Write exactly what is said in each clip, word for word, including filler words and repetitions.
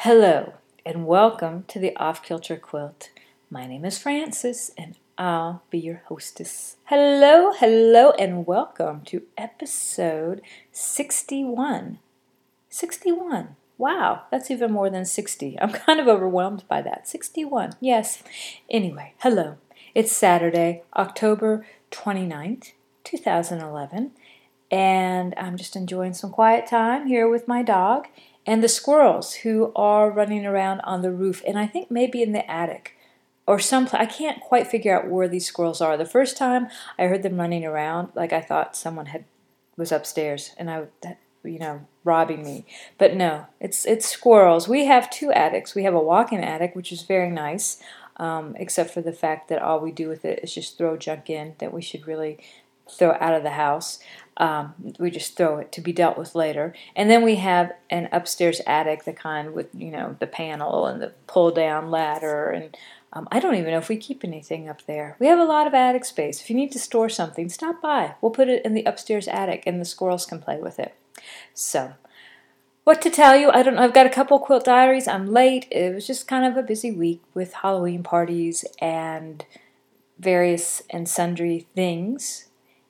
Hello, and welcome to the Off Kilter Quilt. My name is Frances, and I'll be your hostess. Hello, hello, and welcome to episode sixty-one. sixty-one. Wow, that's even more than sixty. I'm kind of overwhelmed by that. sixty-one, yes. Anyway, hello. It's Saturday, October twenty-ninth, two thousand eleven, and I'm just enjoying some quiet time here with my dog and the squirrels who are running around on the roof, and I think maybe in the attic or some I can't quite figure out where these squirrels are. The first time I heard them running around, like I thought someone had was upstairs and I you know robbing me, but no, it's it's squirrels. We have two attics. We have a walk-in attic, which is very nice, um, except for the fact that all we do with it is just throw junk in that we should really throw out of the house. Um, we just throw it to be dealt with later. And then we have an upstairs attic, the kind with, you know, the panel and the pull-down ladder. And um, I don't even know if we keep anything up there. We have a lot of attic space. If you need to store something, stop by. We'll put it in the upstairs attic and the squirrels can play with it. So, what to tell you? I don't know. I've got a couple quilt diaries. I'm late. It was just kind of a busy week with Halloween parties and various and sundry things.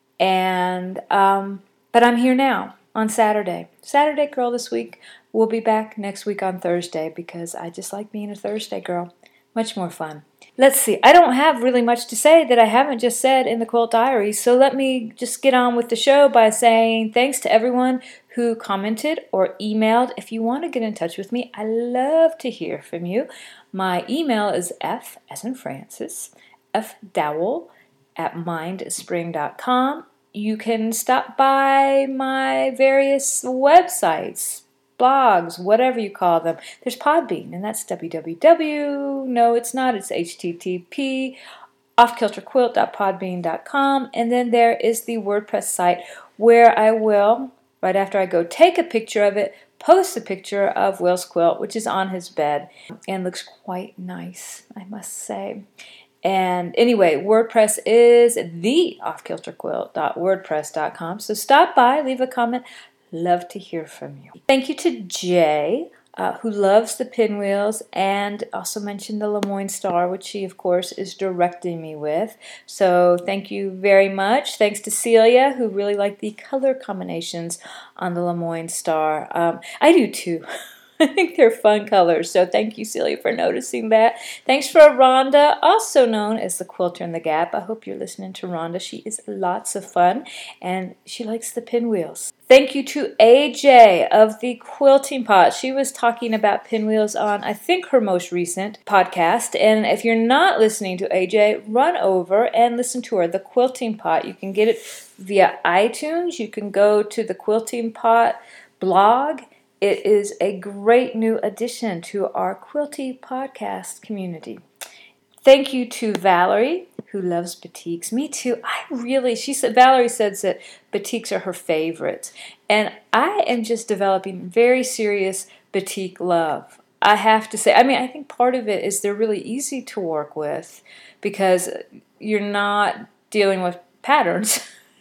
And, um, but I'm here now on Saturday. Saturday girl this week. We'll be back next week on Thursday because I just like being a Thursday girl. Much more fun. Let's see. I don't have really much to say that I haven't just said in the Quilt Diary, so let me just get on with the show by saying thanks to everyone who commented or emailed. If you want to get in touch with me, I love to hear from you. My email is F, as in Francis, F Dowell at mindspring dot com. You can stop by my various websites, blogs, whatever you call them. There's Podbean, and that's w w w. No, it's not. It's h t t p off kilter quilt dot podbean dot com. And then there is the WordPress site where I will, right after I go take a picture of it, post a picture of Will's quilt, which is on his bed and looks quite nice, I must say. And anyway, WordPress is the off kilter quilt dot wordpress dot com. So stop by, leave a comment. Love to hear from you. Thank you to Jay, uh, who loves the pinwheels and also mentioned the Lemoyne Star, which she, of course, is directing me with. So thank you very much. Thanks to Celia, who really liked the color combinations on the Lemoyne Star. Um, I do too. I think they're fun colors, so thank you, Celia, for noticing that. Thanks for Rhonda, also known as the Quilter in the Gap. I hope you're listening to Rhonda. She is lots of fun, and she likes the pinwheels. Thank you to A J of the Quilting Pot. She was talking about pinwheels on, I think, her most recent podcast. And if you're not listening to A J, run over and listen to her, The Quilting Pot. You can get it via iTunes. You can go to the Quilting Pot blog. It is a great new addition to our Quilty podcast community. Thank you to Valerie, who loves batiks. Me too. I really, she said, Valerie says that batiks are her favorites. And I am just developing very serious batik love. I have to say, I mean, I think part of it is they're really easy to work with because you're not dealing with patterns.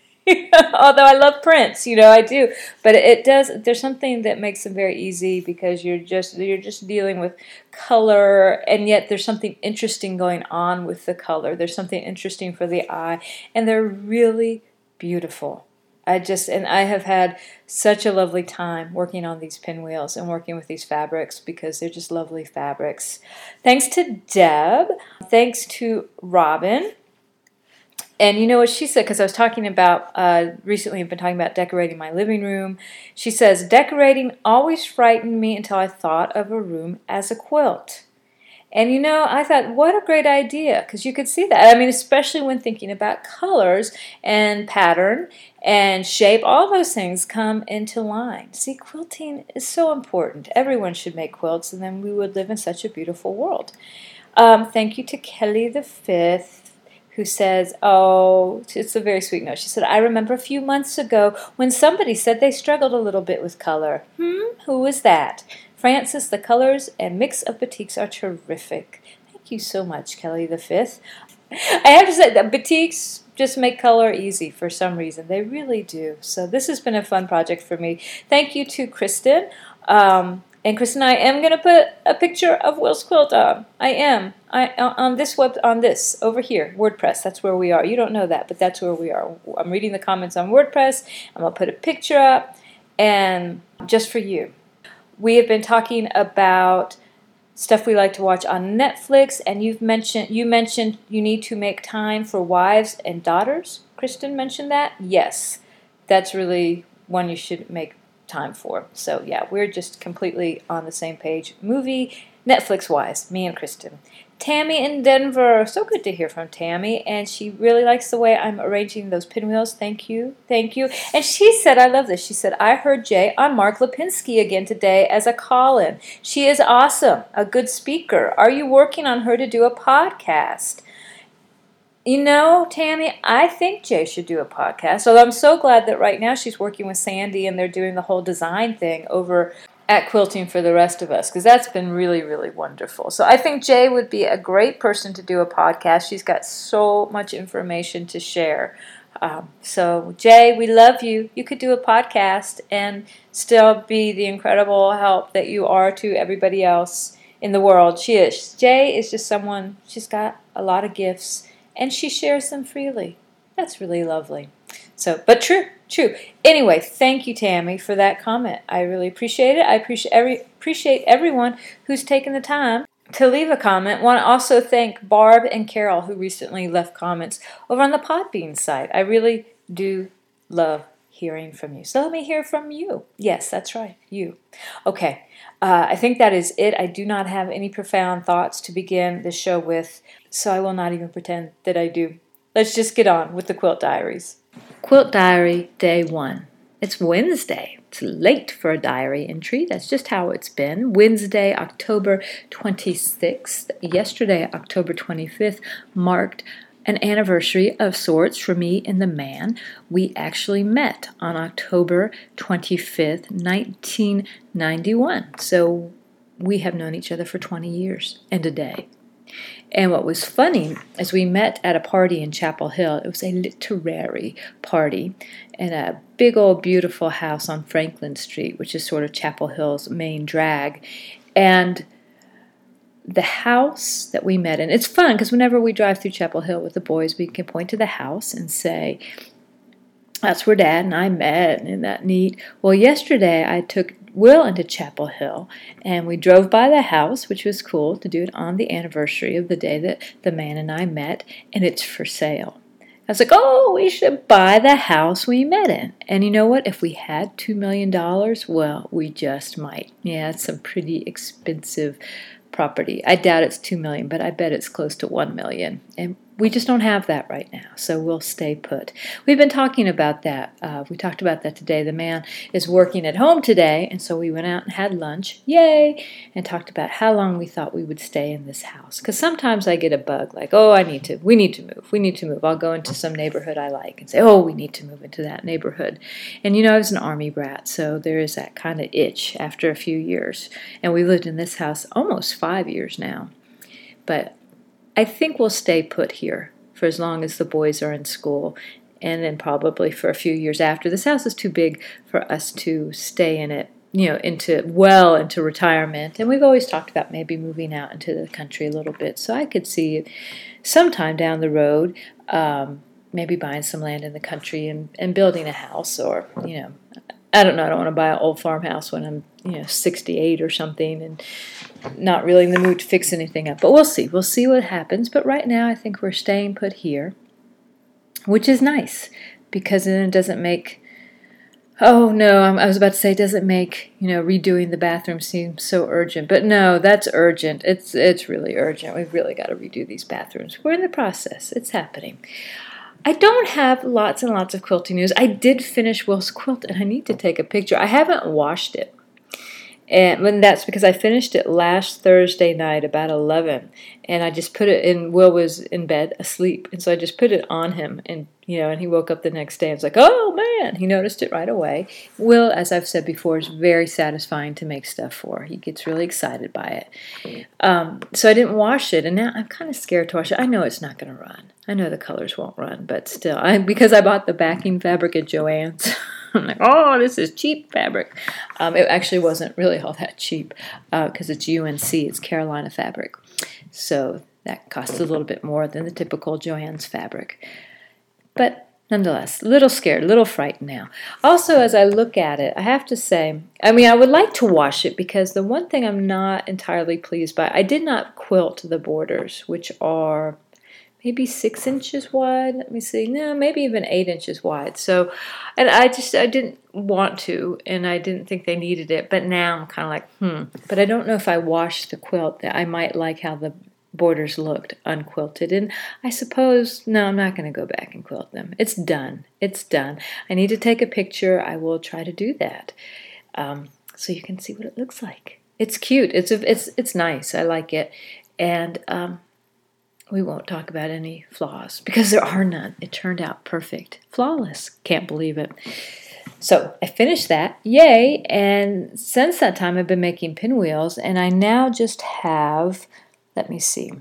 Although I love prints, you know, I do, but it does. There's something that makes them very easy because you're just you're just dealing with color, and yet there's something interesting going on with the color. There's something interesting for the eye, and they're really beautiful. I just and I have had such a lovely time working on these pinwheels and working with these fabrics because they're just lovely fabrics. Thanks to Deb. Thanks to Robin. And you know what she said, because I was talking about, uh, recently I've been talking about decorating my living room. She says, decorating always frightened me until I thought of a room as a quilt. And you know, I thought, what a great idea, because you could see that. I mean, especially when thinking about colors and pattern and shape, all those things come into line. See, quilting is so important. Everyone should make quilts, and then we would live in such a beautiful world. Um, thank you to Kelly the Fifth. Who says, oh, it's a very sweet note. She said, I remember a few months ago when somebody said they struggled a little bit with color. Hmm, who was that? Frances, the colors and mix of batiks are terrific. Thank you so much, Kelly the Fifth. I have to say that batiks just make color easy for some reason. They really do. So this has been a fun project for me. Thank you to Kristen. Um, And Kristen and I am going to put a picture of Will's quilt on. I am. I on this web on this over here, WordPress. That's where we are. You don't know that, but that's where we are. I'm reading the comments on WordPress. I'm going to put a picture up, and just for you. We have been talking about stuff we like to watch on Netflix, and you've mentioned you mentioned you need to make time for wives and daughters. Kristen mentioned that. Yes, that's really one you should make time for. So yeah, we're just completely on the same page. Movie, Netflix-wise, me and Kristen. Tammy in Denver. So good to hear from Tammy, and she really likes the way I'm arranging those pinwheels. Thank you. Thank you. And she said, I love this. She said, I heard Jay on Mark Lipinski again today as a call-in. She is awesome, a good speaker. Are you working on her to do a podcast? You know, Tammy, I think Jay should do a podcast. Although I'm so glad that right now she's working with Sandy and they're doing the whole design thing over at Quilting for the Rest of Us, because that's been really, really wonderful. So I think Jay would be a great person to do a podcast. She's got so much information to share. Um, so Jay, we love you. You could do a podcast and still be the incredible help that you are to everybody else in the world. She is. Jay is just someone, she's got a lot of gifts, and she shares them freely. That's really lovely. So, but true, true. Anyway, thank you, Tammy, for that comment. I really appreciate it. I appreciate every appreciate everyone who's taken the time to leave a comment. Want to also thank Barb and Carol, who recently left comments over on the Podbean site. I really do love hearing from you. So let me hear from you. Yes, that's right, you. Okay, uh, I think that is it. I do not have any profound thoughts to begin the show with, so I will not even pretend that I do. Let's just get on with the Quilt Diaries. Quilt Diary, Day one. It's Wednesday. It's late for a diary entry. That's just how it's been. Wednesday, October twenty-sixth. Yesterday, October twenty-fifth, marked an anniversary of sorts for me and the man. We actually met on October twenty-fifth, nineteen ninety-one. So we have known each other for twenty years and a day. And what was funny is we met at a party in Chapel Hill. It was a literary party in a big old beautiful house on Franklin Street, which is sort of Chapel Hill's main drag. And the house that we met in, it's fun because whenever we drive through Chapel Hill with the boys, we can point to the house and say, that's where Dad and I met, and isn't that neat? Well, yesterday I took Will into Chapel Hill, and we drove by the house, which was cool to do it on the anniversary of the day that the man and I met, and it's for sale. I was like, oh, we should buy the house we met in. And you know what? If we had two million dollars, well, we just might. Yeah, it's some pretty expensive property. I doubt it's two million dollars, but I bet it's close to one million dollars. And we just don't have that right now, so we'll stay put. We've been talking about that. Uh, we talked about that today. The man is working at home today, and so we went out and had lunch, yay, and talked about how long we thought we would stay in this house. Because sometimes I get a bug, like, oh, I need to, we need to move, we need to move. I'll go into some neighborhood I like and say, oh, we need to move into that neighborhood. And you know, I was an Army brat, so there is that kind of itch after a few years. And we lived in this house almost five years now. But I think we'll stay put here for as long as the boys are in school, and then probably for a few years after. This house is too big for us to stay in it, you know, into well into retirement. And we've always talked about maybe moving out into the country a little bit. So I could see sometime down the road, um, maybe buying some land in the country and, and building a house, or, you know, I don't know, I don't want to buy an old farmhouse when I'm, you know, sixty-eight or something and not really in the mood to fix anything up. But we'll see. We'll see what happens. But right now I think we're staying put here, which is nice because then it doesn't make, oh no, I was about to say it doesn't make, you know, redoing the bathroom seem so urgent. But no, that's urgent. It's, it's really urgent. We've really got to redo these bathrooms. We're in the process. It's happening. I don't have lots and lots of quilting news. I did finish Will's quilt, and I need to take a picture. I haven't washed it, and when that's because I finished it last Thursday night about eleven, and I just put it in. Will was in bed asleep, and so I just put it on him, and you know, and he woke up the next day and was like, "Oh man!" He noticed it right away. Will, as I've said before, is very satisfying to make stuff for. He gets really excited by it. Um, so I didn't wash it, and now I'm kind of scared to wash it. I know it's not going to run. I know the colors won't run, but still, I, because I bought the backing fabric at Joann's, I'm like, oh, this is cheap fabric. Um, it actually wasn't really all that cheap because uh, it's U N C, it's Carolina fabric. So that costs a little bit more than the typical Joann's fabric. But nonetheless, a little scared, a little frightened now. Also, as I look at it, I have to say, I mean, I would like to wash it because the one thing I'm not entirely pleased by, I did not quilt the borders, which are maybe six inches wide. Let me see. No, maybe even eight inches wide. So, and I just, I didn't want to, and I didn't think they needed it. But now I'm kind of like, hmm. But I don't know if I washed the quilt, that I might like how the borders looked unquilted. And I suppose, no, I'm not going to go back and quilt them. It's done. It's done. I need to take a picture. I will try to do that. Um, so you can see what it looks like. It's cute. It's, a, it's, it's nice. I like it. And, um, we won't talk about any flaws because there are none. It turned out perfect. Flawless. Can't believe it. So I finished that. Yay. And since that time, I've been making pinwheels, and I now just have, let me see.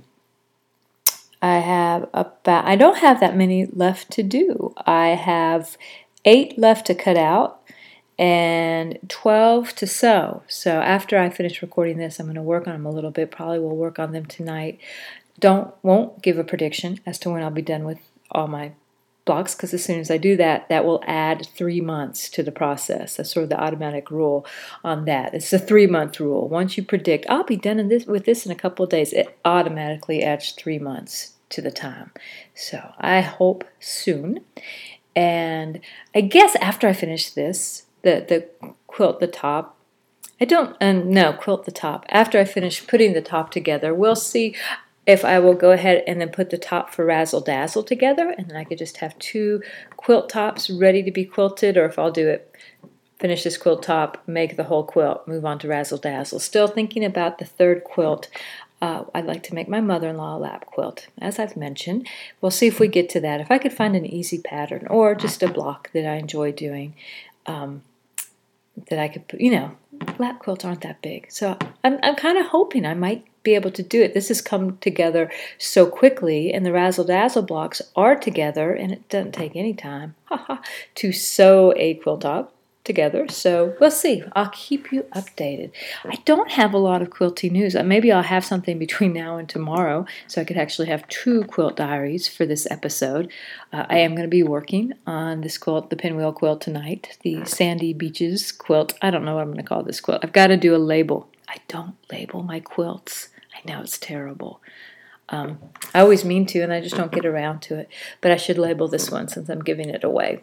I have about, I don't have that many left to do. I have eight left to cut out and twelve to sew. So after I finish recording this, I'm going to work on them a little bit. Probably will work on them tonight. Don't won't give a prediction as to when I'll be done with all my blocks, because as soon as I do that, that will add three months to the process. That's sort of the automatic rule on that. It's a three-month rule. Once you predict, I'll be done in this, with this in a couple of days, it automatically adds three months to the time. So I hope soon. And I guess after I finish this, the, the quilt the top, I don't, um, no, quilt the top. After I finish putting the top together, we'll see if I will go ahead and then put the top for Razzle Dazzle together, and then I could just have two quilt tops ready to be quilted, or if I'll do it, finish this quilt top, make the whole quilt, move on to Razzle Dazzle. Still thinking about the third quilt. Uh, I'd like to make my mother-in-law a lap quilt, as I've mentioned. We'll see if we get to that. If I could find an easy pattern or just a block that I enjoy doing, um, that I could put, you know, lap quilts aren't that big. So I'm, I'm kind of hoping I might be able to do it. This has come together so quickly, and the Razzle Dazzle blocks are together, and it doesn't take any time to sew a quilt top together. So we'll see. I'll keep you updated. I don't have a lot of quilting news. Maybe I'll have something between now and tomorrow, so I could actually have two quilt diaries for this episode. Uh, I am going to be working on this quilt, the pinwheel quilt, tonight, the Sandy Beaches quilt. I don't know what I'm going to call this quilt. I've got to do a label. I don't label my quilts. I know it's terrible. Um, I always mean to, and I just don't get around to it. But I should label this one since I'm giving it away.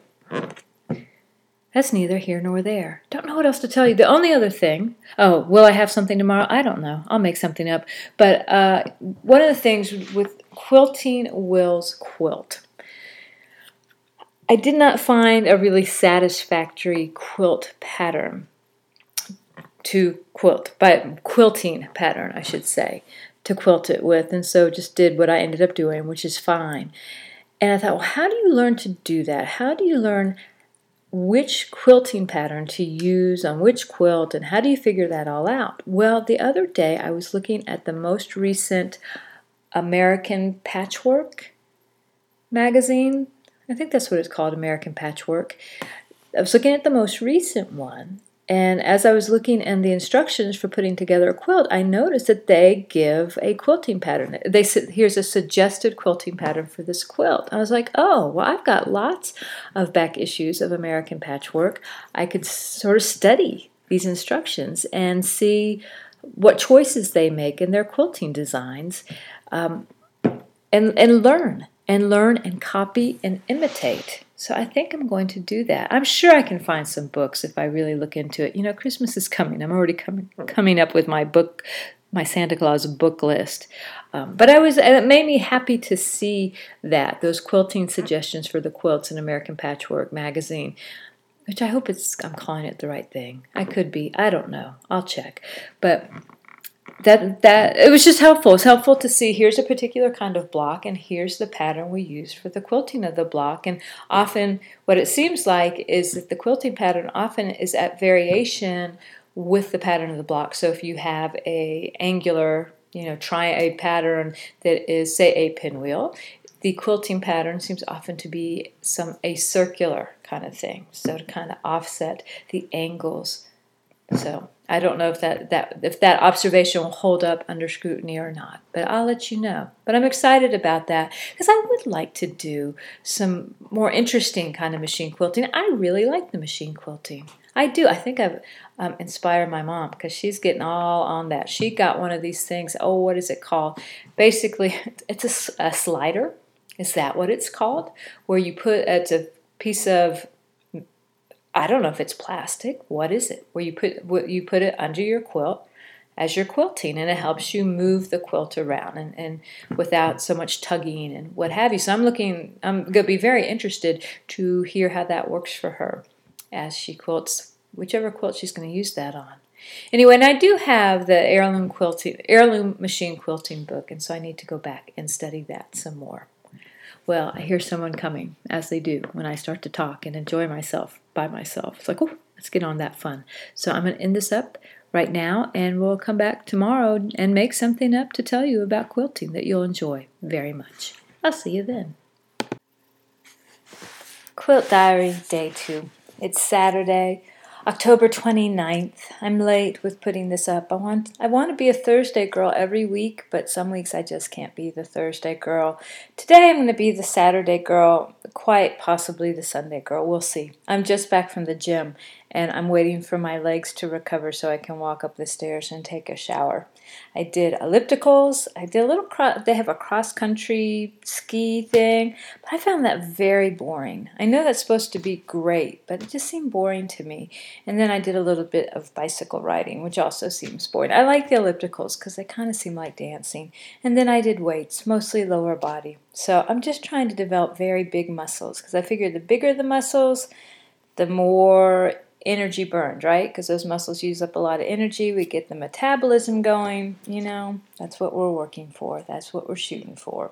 That's neither here nor there. Don't know what else to tell you. The only other thing, oh, will I have something tomorrow? I don't know. I'll make something up. But uh, one of the things with Quilting Will's quilt, I did not find a really satisfactory quilt pattern to quilt, by quilting pattern, I should say, to quilt it with, and so just did what I ended up doing, which is fine. And I thought, well, how do you learn to do that? How do you learn which quilting pattern to use on which quilt, and how do you figure that all out? Well, the other day I was looking at the most recent American Patchwork magazine. I think that's what it's called, American Patchwork. I was looking at the most recent one, and as I was looking in the instructions for putting together a quilt, I noticed that they give a quilting pattern. They said, here's a suggested quilting pattern for this quilt. I was like, oh, well, I've got lots of back issues of American Patchwork. I could sort of study these instructions and see what choices they make in their quilting designs, um, and, and learn, and learn and copy and imitate. So I think I'm going to do that. I'm sure I can find some books if I really look into it. You know, Christmas is coming. I'm already coming coming up with my book, my Santa Claus book list. Um, but I was, it made me happy to see that, those quilting suggestions for the quilts in American Patchwork magazine, which I hope it's, I'm calling it the right thing. I could be. I don't know. I'll check. But that that it was just helpful. It's helpful to see, here's a particular kind of block, and here's the pattern we use for the quilting of the block. And often what it seems like is that the quilting pattern often is at variation with the pattern of the block. So if you have a angular, you know, try a pattern that is, say, a pinwheel, the quilting pattern seems often to be some a circular kind of thing, so to kind of offset the angles. So I don't know if that, that if that observation will hold up under scrutiny or not, but I'll let you know. But I'm excited about that because I would like to do some more interesting kind of machine quilting. I really like the machine quilting. I do. I think I've um, inspired my mom because she's getting all on that. She got one of these things. Oh, what is it called? Basically, it's a, a slider. Is that what it's called? Where you put, it's a piece of, I don't know if it's plastic. What is it? Where you put you put it under your quilt as you're quilting, and it helps you move the quilt around and, and without so much tugging and what have you. So I'm looking, I'm going to be very interested to hear how that works for her as she quilts whichever quilt she's going to use that on. Anyway, and I do have the heirloom quilting, heirloom machine quilting book, and so I need to go back and study that some more. Well, I hear someone coming, as they do when I start to talk and enjoy myself by myself. It's like, oh, let's get on that fun. So I'm going to end this up right now, and we'll come back tomorrow and make something up to tell you about quilting that you'll enjoy very much. I'll see you then. Quilt Diary, Day two. It's Saturday, October twenty-ninth. I'm late with putting this up. I want I want to be a Thursday girl every week, but some weeks I just can't be the Thursday girl. Today I'm going to be the Saturday girl, quite possibly the Sunday girl. We'll see. I'm just back from the gym, and I'm waiting for my legs to recover so I can walk up the stairs and take a shower. I did ellipticals. I did a little, cro- they have a cross-country ski thing, but I found that very boring. I know that's supposed to be great, but it just seemed boring to me. And then I did a little bit of bicycle riding, which also seems boring. I like the ellipticals because they kind of seem like dancing. And then I did weights, mostly lower body. So I'm just trying to develop very big muscles because I figure the bigger the muscles, the more energy burned, right? Because those muscles use up a lot of energy. We get the metabolism going, you know. That's what we're working for. That's what we're shooting for.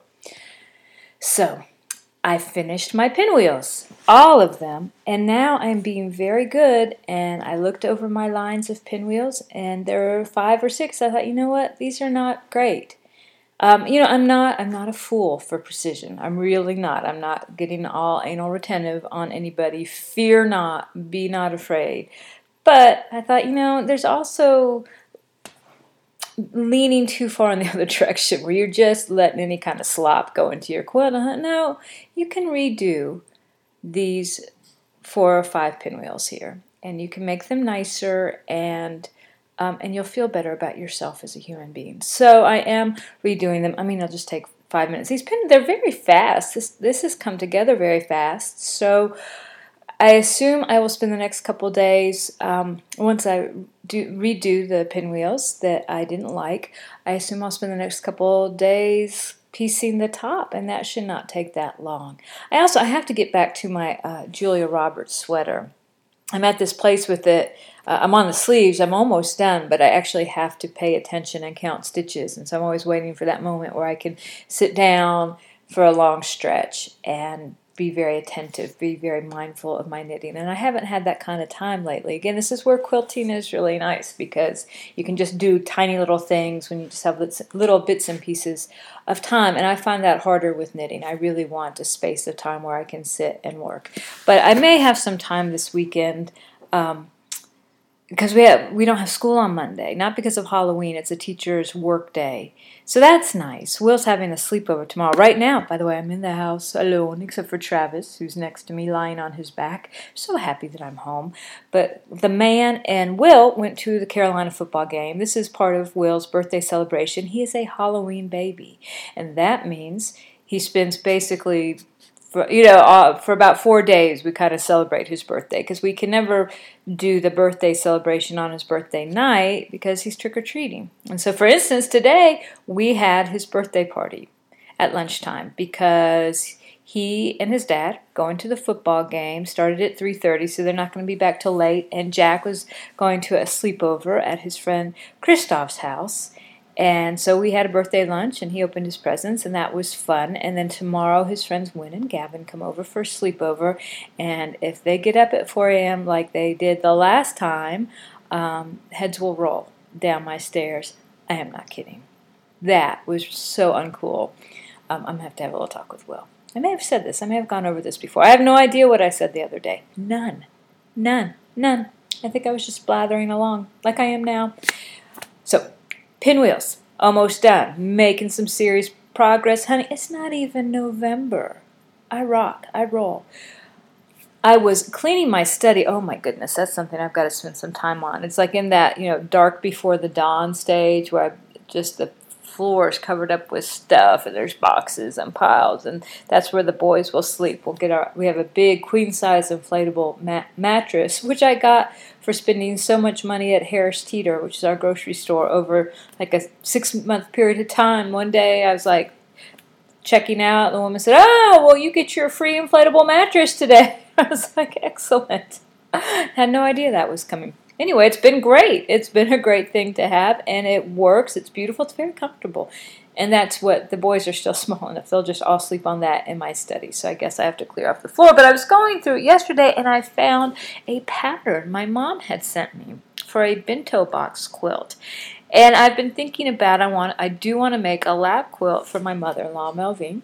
So I finished my pinwheels, all of them, and now I'm being very good, and I looked over my lines of pinwheels, and there are five or six. I thought, you know what? These are not great. Um, you know, I'm not I'm not a fool for precision. I'm really not. I'm not getting all anal retentive on anybody. Fear not. Be not afraid. But I thought, you know, there's also leaning too far in the other direction where you're just letting any kind of slop go into your quilt. I thought, no, you can redo these four or five pinwheels here, and you can make them nicer, and Um, and you'll feel better about yourself as a human being. So I am redoing them. I mean, it'll just take five minutes. These pin, they're very fast. This this has come together very fast. So I assume I will spend the next couple days, um, once I do redo the pinwheels that I didn't like, I assume I'll spend the next couple days piecing the top, and that should not take that long. I also I have to get back to my uh, Julia Roberts sweater. I'm at this place with it. Uh, I'm on the sleeves. I'm almost done, but I actually have to pay attention and count stitches. And so I'm always waiting for that moment where I can sit down for a long stretch and be very attentive, be very mindful of my knitting. And I haven't had that kind of time lately. Again, this is where quilting is really nice because you can just do tiny little things when you just have little bits and pieces of time. And I find that harder with knitting. I really want a space of time where I can sit and work. But I may have some time this weekend, um, because we have, we don't have school on Monday, not because of Halloween. It's a teacher's work day. So that's nice. Will's having a sleepover tomorrow. Right now, by the way, I'm in the house alone, except for Travis, who's next to me, lying on his back. So happy that I'm home. But the man and Will went to the Carolina football game. This is part of Will's birthday celebration. He is a Halloween baby. And that means he spends basically... For, you know, uh, for about four days we kind of celebrate his birthday because we can never do the birthday celebration on his birthday night because he's trick-or-treating. And so, for instance, today we had his birthday party at lunchtime because he and his dad going to the football game started at three thirty, so they're not going to be back till late. And Jack was going to a sleepover at his friend Christoph's house. And so we had a birthday lunch, and he opened his presents, and that was fun. And then tomorrow his friends Wynn and Gavin come over for a sleepover. And if they get up at four a.m. like they did the last time, um, heads will roll down my stairs. I am not kidding. That was so uncool. Um, I'm going to have to have a little talk with Will. I may have said this. I may have gone over this before. I have no idea what I said the other day. None. None. None. I think I was just blathering along like I am now. So, pinwheels. Almost done. Making some serious progress. Honey, it's not even November. I rock. I roll. I was cleaning my study. Oh my goodness, that's something I've got to spend some time on. It's like in that, you know, dark before the dawn stage where I just the floor is covered up with stuff and there's boxes and piles, and that's where the boys will sleep. We'll get our we have a big queen size inflatable mat- mattress, which I got for spending so much money at Harris Teeter, which is our grocery store, over like a six month period of time. One day I was like checking out, the woman said, "Oh, well, you get your free inflatable mattress today." I was like, excellent. Had no idea that was coming. Anyway, it's been great. It's been a great thing to have, and it works. It's beautiful. It's very comfortable. And that's what, the boys are still small enough. They'll just all sleep on that in my study. So I guess I have to clear off the floor. But I was going through it yesterday, and I found a pattern my mom had sent me for a bento box quilt. And I've been thinking about, I want, I do want to make a lap quilt for my mother-in-law, Melvine,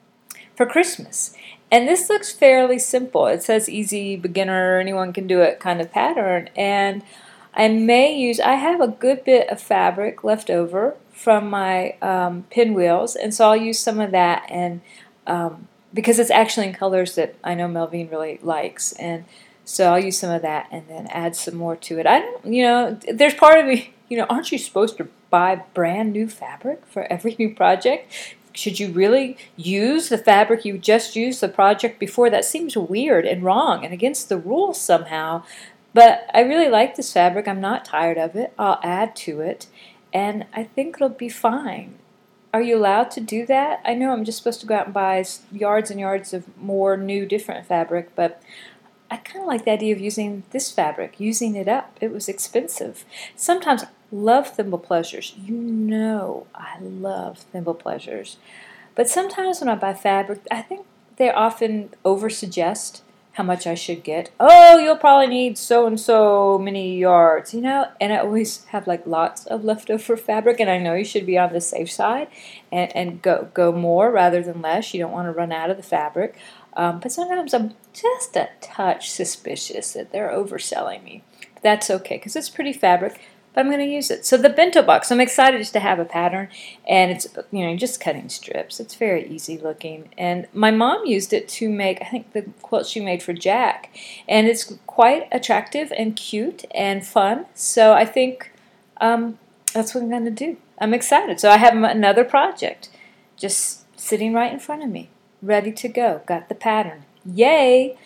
for Christmas. And this looks fairly simple. It says easy, beginner, anyone can do it kind of pattern. And I may use, I have a good bit of fabric left over from my um, pinwheels, and so I'll use some of that, and um, because it's actually in colors that I know Melvine really likes, and so I'll use some of that and then add some more to it. I don't, you know, there's part of me, you know, aren't you supposed to buy brand new fabric for every new project? Should you really use the fabric you just used the project before? That seems weird and wrong and against the rules somehow. But I really like this fabric. I'm not tired of it. I'll add to it, and I think it'll be fine. Are you allowed to do that? I know I'm just supposed to go out and buy yards and yards of more new, different fabric, but I kind of like the idea of using this fabric, using it up. It was expensive. Sometimes I love Thimble Pleasures. You know I love Thimble Pleasures. But sometimes when I buy fabric, I think they often oversuggest how much I should get. Oh, you'll probably need so and so many yards, you know, and I always have like lots of leftover fabric, and I know you should be on the safe side and, and go, go more rather than less. You don't want to run out of the fabric. Um, but sometimes I'm just a touch suspicious that they're overselling me. But that's okay, because it's pretty fabric, but I'm going to use it. So the bento box, I'm excited just to have a pattern, and it's, you know, just cutting strips. It's very easy looking, and my mom used it to make, I think, the quilt she made for Jack, and it's quite attractive and cute and fun, so I think um, that's what I'm going to do. I'm excited. So I have another project just sitting right in front of me, ready to go. Got the pattern. Yay!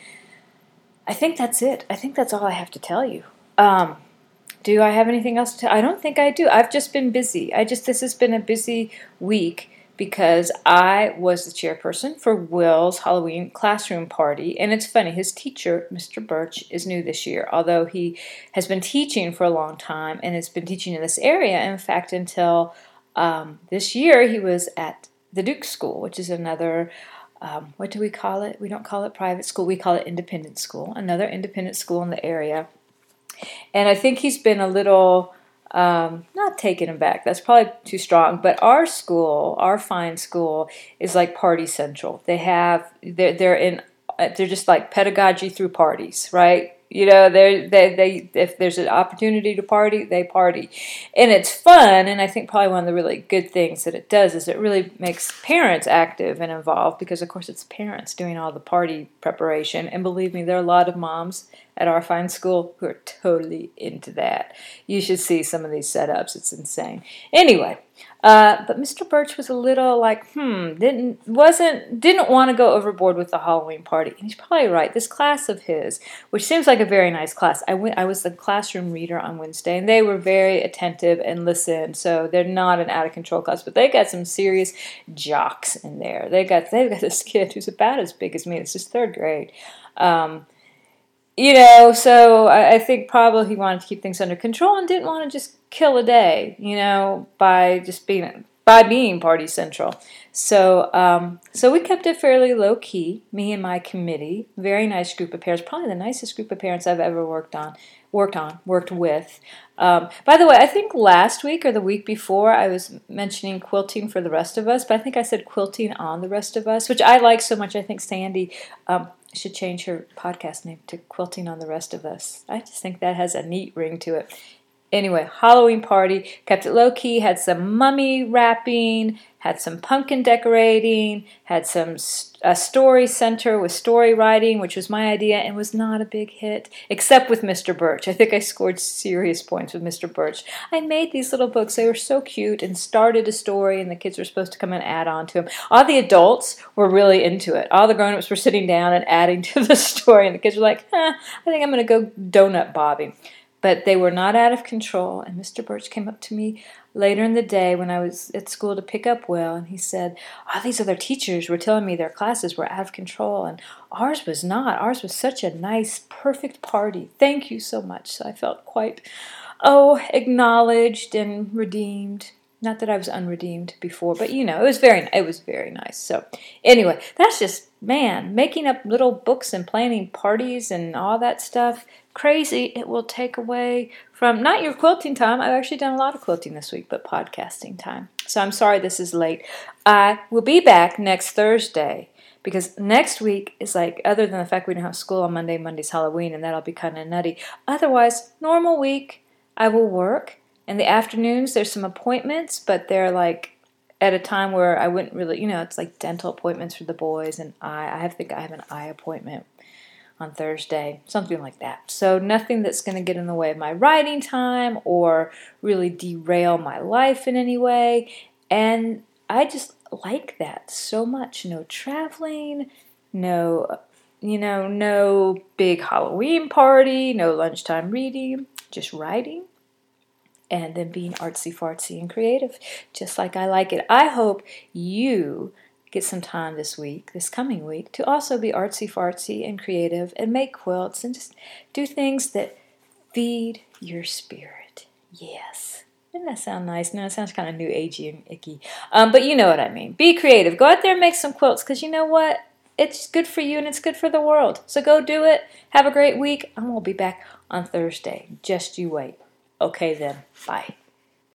I think that's it. I think that's all I have to tell you. Um, do I have anything else to tell? I don't think I do. I've just been busy. I just, this has been a busy week because I was the chairperson for Will's Halloween classroom party. And it's funny, his teacher, Mister Birch, is new this year, although he has been teaching for a long time and has been teaching in this area. In fact, until um, this year, he was at the Duke School, which is another Um, what do we call it? We don't call it private school. We call it independent school, another independent school in the area. And I think he's been a little, um, not taken aback. That's probably too strong. But our school, our fine school, is like party central. They have, they're, they're in, they're just like pedagogy through parties, right? You know, they they they if there's an opportunity to party, they party, and it's fun. And I think probably one of the really good things that it does is it really makes parents active and involved, because of course it's parents doing all the party preparation. And believe me, there are a lot of moms at our fine school who are totally into that. You should see some of these setups; it's insane. Anyway. Uh, but Mister Birch was a little like, hmm, didn't wasn't didn't want to go overboard with the Halloween party. And he's probably right. This class of his, which seems like a very nice class, I went. I was the classroom reader on Wednesday, and they were very attentive and listened. So they're not an out of control class, but they got some serious jocks in there. They got they've got this kid who's about as big as me. This is third grade. Um, You know, so I, I think probably he wanted to keep things under control and didn't want to just kill a day, you know, by just being by being party central. So, um, so we kept it fairly low key. Me and my committee, very nice group of parents, probably the nicest group of parents I've ever worked on. worked on, worked with. Um, by the way, I think last week or the week before I was mentioning quilting for the rest of us, but I think I said quilting on the rest of us, which I like so much. I think Sandy um, should change her podcast name to Quilting on the Rest of Us. I just think that has a neat ring to it. Anyway, Halloween party, kept it low-key, had some mummy wrapping, had some pumpkin decorating, had some a story center with story writing, which was my idea, and was not a big hit, except with Mister Birch. I think I scored serious points with Mister Birch. I made these little books. They were so cute and started a story, and the kids were supposed to come and add on to them. All the adults were really into it. All the grown-ups were sitting down and adding to the story, and the kids were like, huh, I think I'm going to go donut bobbing. But they were not out of control, and Mister Birch came up to me later in the day when I was at school to pick up Will, and he said, oh, these other teachers were telling me their classes were out of control, and ours was not. Ours was such a nice, perfect party. Thank you so much. So I felt quite, oh, acknowledged and redeemed. Not that I was unredeemed before, but you know, it was very, it was very nice. So anyway, that's just, man, making up little books and planning parties and all that stuff. Crazy. It will take away from not your quilting time. I've actually done a lot of quilting this week, but podcasting time. So I'm sorry this is late. I will be back next Thursday because next week is like, other than the fact we don't have school on Monday, Monday's Halloween, and that'll be kind of nutty. Otherwise, normal week, I will work. In the afternoons, there's some appointments, but they're like at a time where I wouldn't really, you know, it's like dental appointments for the boys, and I, I have think I have an eye appointment on Thursday, something like that. So nothing that's going to get in the way of my writing time or really derail my life in any way. And I just like that so much. No traveling, no, you know, no big Halloween party, no lunchtime reading, just writing. And then being artsy-fartsy and creative, just like I like it. I hope you get some time this week, this coming week, to also be artsy-fartsy and creative and make quilts and just do things that feed your spirit. Yes. Doesn't that sound nice? No, it sounds kind of new agey and icky. Um, but you know what I mean. Be creative. Go out there and make some quilts because you know what? It's good for you and it's good for the world. So go do it. Have a great week. I'm going to be back on Thursday. Just you wait. Okay then. Bye.